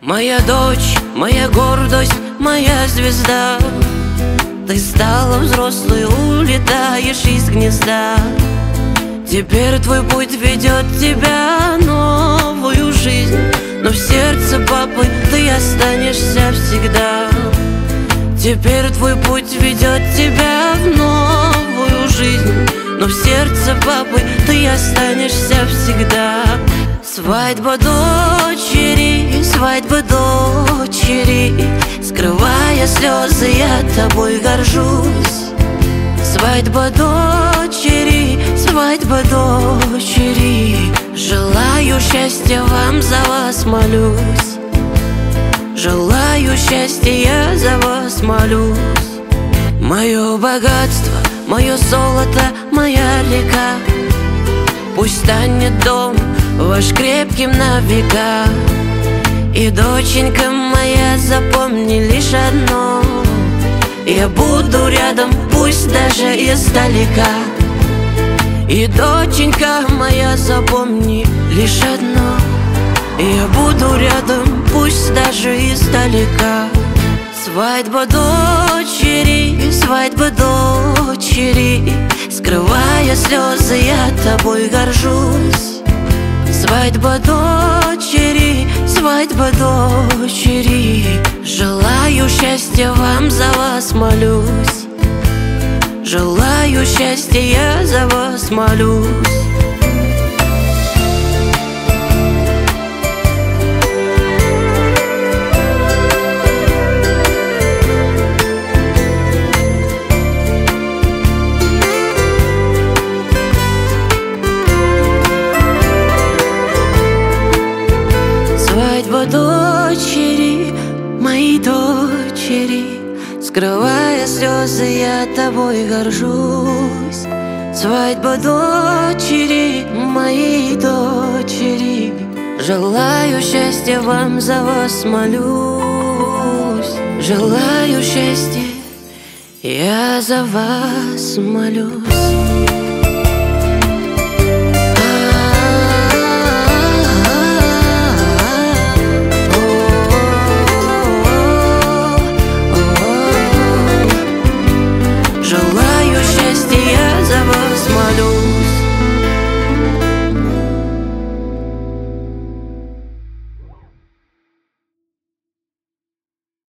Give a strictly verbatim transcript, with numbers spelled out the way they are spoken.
Моя дочь, моя гордость, моя звезда, ты стала взрослой, улетаешь из гнезда. Теперь твой путь ведет тебя в новую жизнь, но в сердце папы ты останешься всегда. Теперь твой путь ведет тебя в новую жизнь, но в сердце папы ты останешься всегда. Свадьба дочери, свадьба дочери, скрывая слезы, я тобой горжусь. Свадьба дочери, свадьба дочери, желаю счастья вам, за вас молюсь. Желаю счастья, я за вас молюсь. Мое богатство, мое золото, моя река, пусть станет дом ваш крепким на века. И, доченька моя, запомни лишь одно: я буду рядом, пусть даже издалека. И, доченька моя, запомни лишь одно: я буду рядом, пусть даже издалека. Свадьба дочери, свадьба дочери, скрывая слезы, я тобой горжусь. Свадьба дочери, свадьба дочери, желаю счастья вам, за вас молюсь. Желаю счастья, я за вас молюсь. Свадьба дочери, моей дочери, скрывая слезы, я тобой горжусь. Свадьба дочери, моей дочери, желаю счастья вам, за вас молюсь. Желаю счастья, я за вас молюсь.